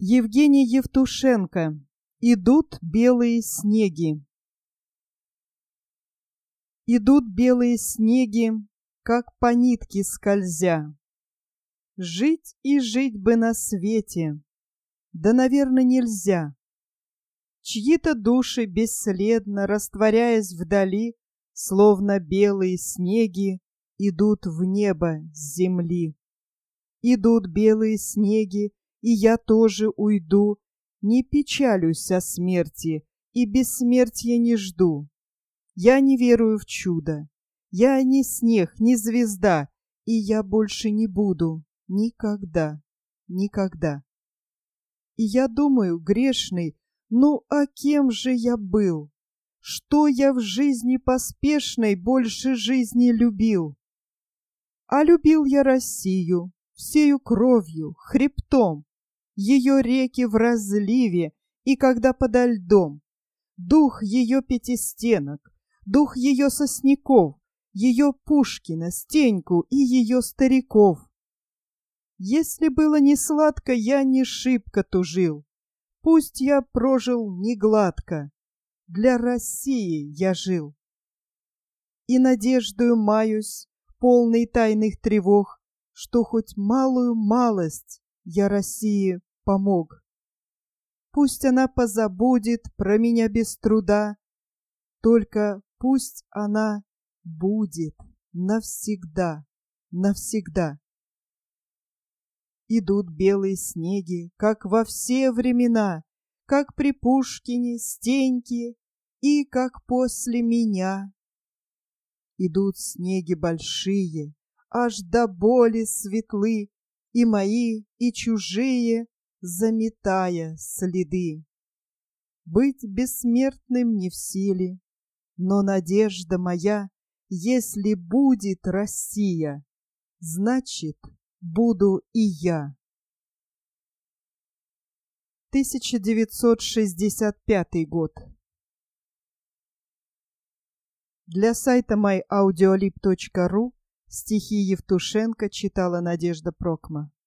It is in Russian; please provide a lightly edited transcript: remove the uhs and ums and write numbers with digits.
Евгений Евтушенко. Идут белые снеги. Идут белые снеги, как по нитке скользя. Жить и жить бы на свете, да, наверно, нельзя. Чьи-то души, бесследно растворяясь вдали, словно белые снеги, идут в небо с земли. Идут белые снеги, и я тоже уйду, не печалюсь о смерти и бессмертия не жду. Я не верую в чудо, я не снег, не звезда, и я больше не буду никогда, никогда. И я думаю, грешный, ну а кем же я был? Что я в жизни поспешной больше жизни любил? А любил я Россию всею кровью, хребтом, ее реки в разливе и когда подо льдом, дух ее пятистенок, дух ее сосняков, ее Пушкина, Стеньку и ее стариков. Если было не сладко, я не шибко тужил, пусть я прожил не гладко, для России я жил. И надеждою маюсь, полный тайных тревог, что хоть малую малость я России помог. Пусть она позабудет про меня без труда, только пусть она будет навсегда, навсегда. Идут белые снеги, как во все времена, как при Пушкине, Стеньке и как после меня. Идут снеги большие, аж до боли светлы, и мои, и чужие, заметая следы. Быть бессмертным не в силе, но надежда моя, если будет Россия, значит, буду и я. 1965 год. Для сайта myaudiolib.ru стихи Евтушенко читала Надежда Прокма.